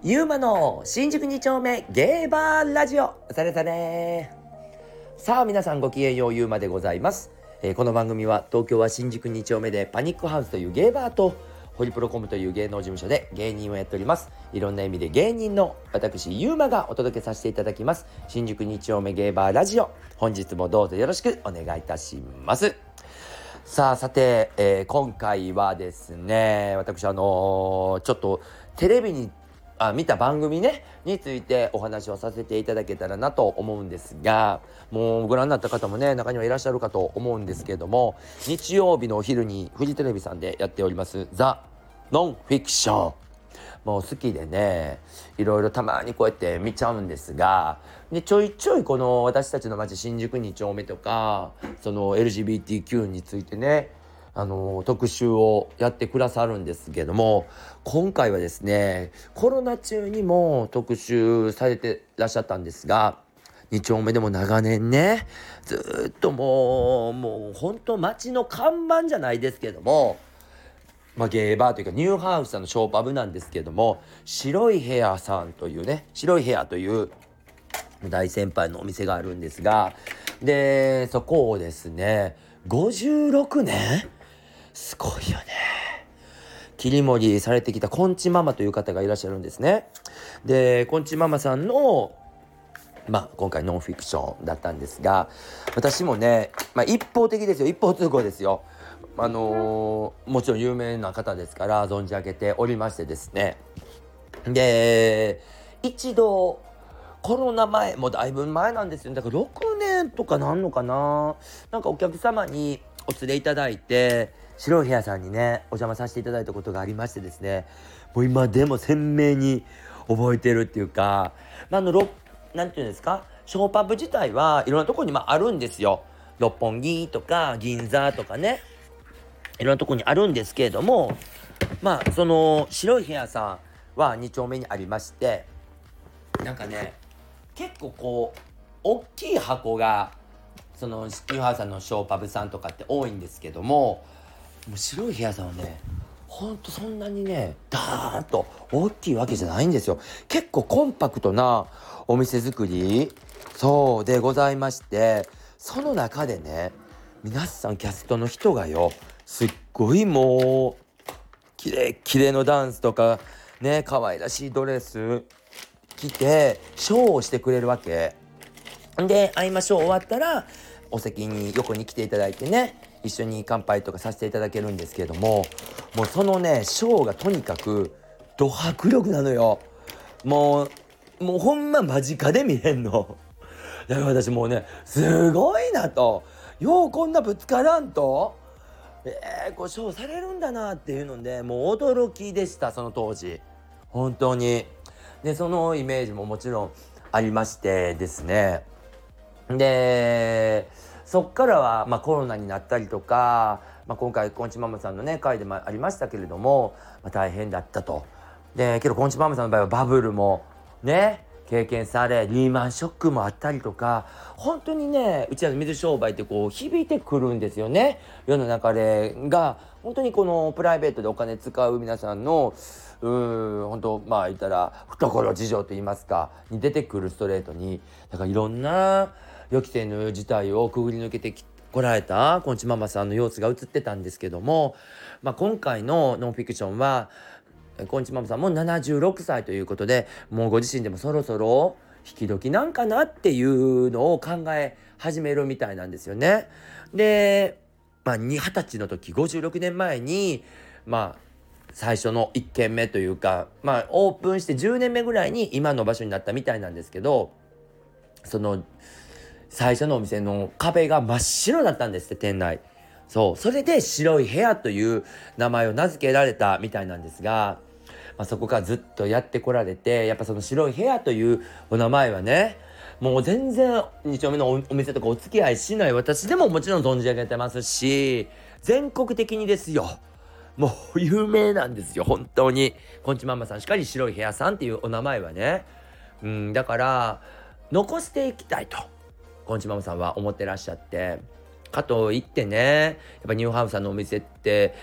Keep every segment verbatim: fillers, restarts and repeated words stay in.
ゆうまの新宿に丁目ゲーバーラジオされされ。さあ皆さんごきげんよう、ゆうまでございます。えーこの番組は東京は新宿に丁目でパニックハウスというゲーバーとホリプロコムという芸能事務所で芸人をやっております。いろんな意味で芸人の私ゆうまがお届けさせていただきます新宿に丁目ゲーバーラジオ。本日もどうぞよろしくお願いいたします。さあさて、えー今回はですね、私あのーちょっとテレビにあ見た番組ねについてお話をさせていただけたらなと思うんですが、もうご覧になった方もね中にはいらっしゃるかと思うんですけれども、日曜日のお昼にフジテレビさんでやっておりますザ・ノンフィクション、もう好きでねいろいろたまにこうやって見ちゃうんですが、でちょいちょいこの私たちの街新宿に丁目とかその エルジービーティーキュー についてねあの特集をやってくださるんですけども、今回はですねコロナ中にも特集されてらっしゃったんですが、に丁目でも長年ねずっともうもう本当街の看板じゃないですけども、まあ、ゲーバーというかニューハウスさんのショーパブなんですけども、白いヘアさんというね白いヘアという大先輩のお店があるんですが、でそこをですねごじゅうろくねん、すごいよね、切り盛りされてきたこんちママという方がいらっしゃるんですね。でこんちママさんのまあ今回ノンフィクションだったんですが、私もね、まあ、一方的ですよ、一方通行ですよ、あのーもちろん有名な方ですから存じ上げておりましてですね、で一度コロナ前もうだいぶ前なんですよ、だからろくねんとかなんのかな、なんかお客様にお連れいただいて白い部屋さんにねお邪魔させていただいたことがありましてですね、もう今でも鮮明に覚えてるっていうか、まあ、あのろなんていうんですか、ショーパブ自体はいろんなところにまああるんですよ。六本木とか銀座とかねいろんなところにあるんですけれども、まあその白い部屋さんはに丁目にありまして、なんかね結構こう大きい箱がそのニューハウスさんのショーパブさんとかって多いんですけども、もう白い部屋さんはねほんとそんなにねダーンと大きいわけじゃないんですよ。結構コンパクトなお店作りそうでございまして、その中でね皆さんキャストの人がよすっごいもうキレッキレのダンスとかね可愛らしいドレス着てショーをしてくれるわけで、会いましょう終わったらお席に横に来ていただいてね一緒に乾杯とかさせていただけるんですけども、もうそのねショーがとにかくド迫力なのよ。もうもうほんま間近で見れんのだから私もうねすごいなと、ようこんなぶつからんとえー、こうショーされるんだなっていうのでもう驚きでした、その当時本当に。でそのイメージももちろんありましてですね、でそっからは、まあ、コロナになったりとか、まあ、今回こんちママさんのね回でもありましたけれども、まあ、大変だったと。でけどこんちママさんの場合はバブルもね経験されリーマンショックもあったりとか、本当にねうちらの水商売ってこう響いてくるんですよね。世の中でが本当にこのプライベートでお金使う皆さんのうーん本当まあ言ったら懐事情と言いますかに出てくるストレートに、だからいろんな予期せぬ事態をくぐり抜けてきこられたこんちママさんの様子が映ってたんですけども、まあ、今回のノンフィクションはこんちママさんもななじゅうろくさいということで、もうご自身でもそろそろ引き時なんかなっていうのを考え始めるみたいなんですよね。で、まあ、にはたちの時ごじゅうろくねんまえにまあ最初のいっけんめというか、まあ、オープンしてじゅうねんめぐらいに今の場所になったみたいなんですけど、その最初のお店の壁が真っ白だったんですって店内。そうそれで白い部屋という名前を名付けられたみたいなんですが、まあ、そこからずっとやってこられて、やっぱその白い部屋というお名前はねもう全然に丁目の お, お店とかお付き合いしない私でももちろん存じ上げてますし、全国的にですよもう有名なんですよ本当に。こんちママさんしかり白い部屋さんっていうお名前はね、うん、だから残していきたいとこんちママさんは思ってらっしゃって、かといってねやっぱニューハウスさんのお店って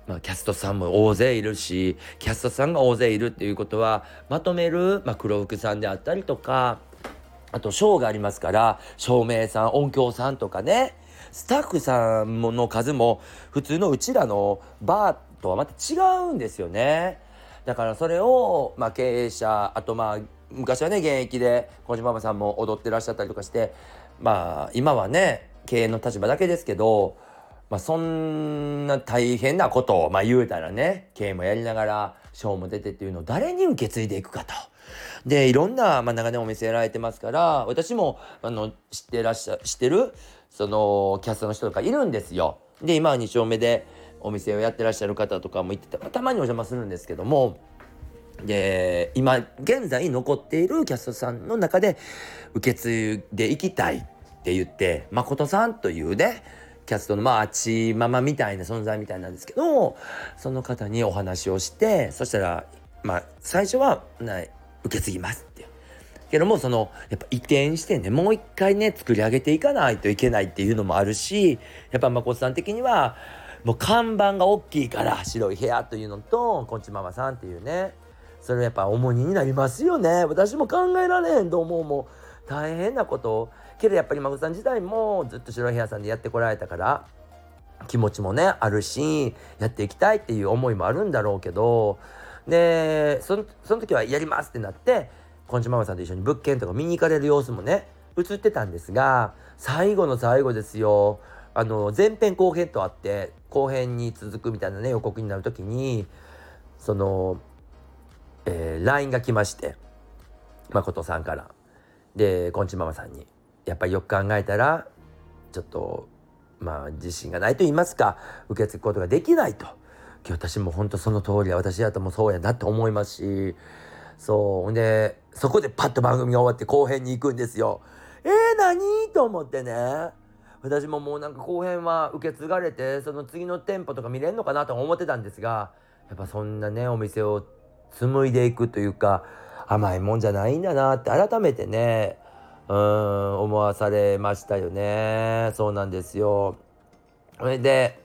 まあ、キャストさんも大勢いるし、キャストさんが大勢いるっていうことはまとめる、まあ、黒服さんであったりとか、あとショーがありますから、照明さん、音響さんとかね、スタッフさんの数も普通のうちらのバーとはまた違うんですよね。だからそれを、まあ、経営者、あとまあ昔はね現役で小島ママさんも踊ってらっしゃったりとかして、まあ今はね経営の立場だけですけど、まあ、そんな大変なことを、まあ、言うたらね経営もやりながらショーも出てっていうのを誰に受け継いでいくかと。でいろんな、まあ、長年お店やられてますから、私もあの知ってらっしゃ知ってるそのキャストの人とかいるんですよ。で今はに丁目でお店をやってらっしゃる方とかもいてたまにお邪魔するんですけども、で今現在残っているキャストさんの中で受け継いでいきたいって言って誠さんというねキャストのまああちママみたいな存在みたいなんですけど、その方にお話をして、そしたらまあ最初はな受け継ぎますってけども、そのやっぱ移転してねもう一回ね作り上げていかないといけないっていうのもあるし、やっぱ誠さん的にはもう看板が大きいから白い部屋というのとこんちママさんっていうね、それやっぱ重荷になりますよね。私も考えられへんと思う。もう大変なことけどやっぱり誠さん自体もずっと白い部屋さんでやってこられたから気持ちもねあるし、やっていきたいっていう思いもあるんだろうけど、でその、その時はやりますってなってこんちママさんと一緒に物件とか見に行かれる様子もね映ってたんですが、最後の最後ですよ、あの前編後編とあって後編に続くみたいなね予告になる時にその、えー、ライン が来まして、誠さんからでこんちママさんにやっぱりよく考えたらちょっとまあ自信がないと言いますか受け継ぐことができないと。私も本当その通りだ、私だともそうやなって思いますし、そうでそこでパッと番組が終わって後編に行くんですよ。えー、何と思ってね、私ももうなんか後編は受け継がれてその次の店舗とか見れるのかなと思ってたんですが、やっぱそんなねお店を紡いでいくというか甘いもんじゃないんだなって改めてねうーん思わされましたよね。そうなんですよ。それで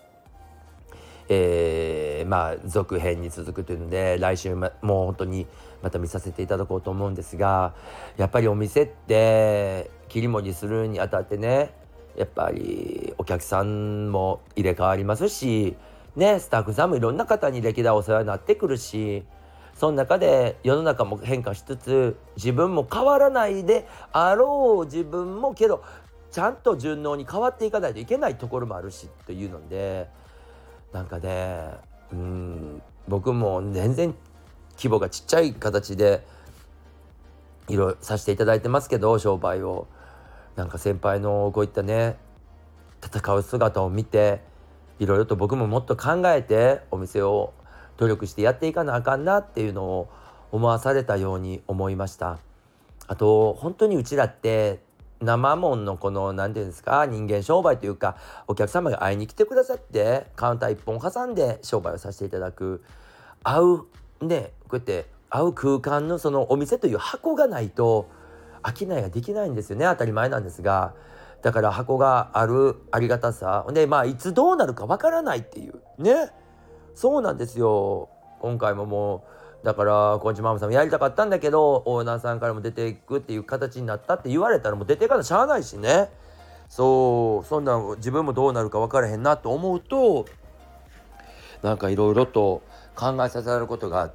えー、まあ続編に続くというので来週ももう本当にまた見させていただこうと思うんですが、やっぱりお店って切り盛りするにあたってねやっぱりお客さんも入れ替わりますしね、スタッフさんもいろんな方に歴代お世話になってくるし、その中で世の中も変化しつつ自分も変わらないであろう自分もけどちゃんと順応に変わっていかないといけないところもあるしというので、なんかねうん僕も全然規模がちっちゃい形でいろいろさせていただいてますけど、商売をなんか先輩のこういったね戦う姿を見ていろいろと僕ももっと考えてお店を努力してやっていかなあかんなっていうのを思わされたように思いました。あと本当にうちらって生もんのこの何て言うんですか人間商売というか、お客様が会いに来てくださってカウンター一本挟んで商売をさせていただく、会うねこうやって会う空間のそのお店という箱がないと商いができないんですよね。当たり前なんですが、だから箱があるありがたさで、まあいつどうなるかわからないっていうね、そうなんですよ。今回ももうだからこんちママさんもやりたかったんだけどオーナーさんからも出ていくっていう形になったって言われたらもう出ていかなしゃあないしね。そうそんなん自分もどうなるか分からへんなと思うとなんかいろいろと考えさせられることがあって、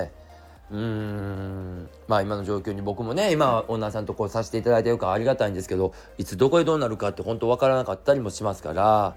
うーんまあ今の状況に僕もね今オーナーさんとこうさせていただいてるからありがたいんですけど、いつどこでどうなるかって本当分からなかったりもしますから、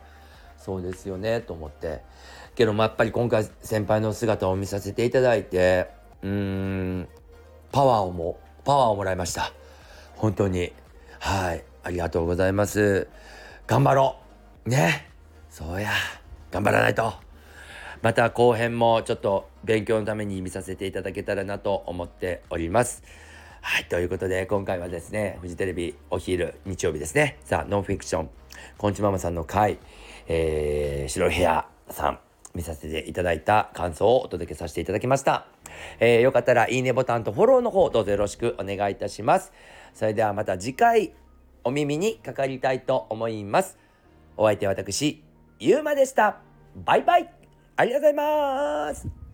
そうですよねと思ってけどもやっぱり今回先輩の姿を見させていただいてうーんパワーをもパワーをもらいました。本当にはいありがとうございます。頑張ろうね。そうや頑張らないと。また後編もちょっと勉強のために見させていただけたらなと思っております。はいということで今回はですねフジテレビお昼日曜日ですねさあノンフィクションこんちママさんの回、えー、白い部屋さん見させていただいた感想をお届けさせていただきました。えー、よかったらいいねボタンとフォローの方どうぞよろしくお願いいたします。それではまた次回お耳にかかりたいと思います。お相手は私ゆうまでした。バイバイ。 ありがとうございます。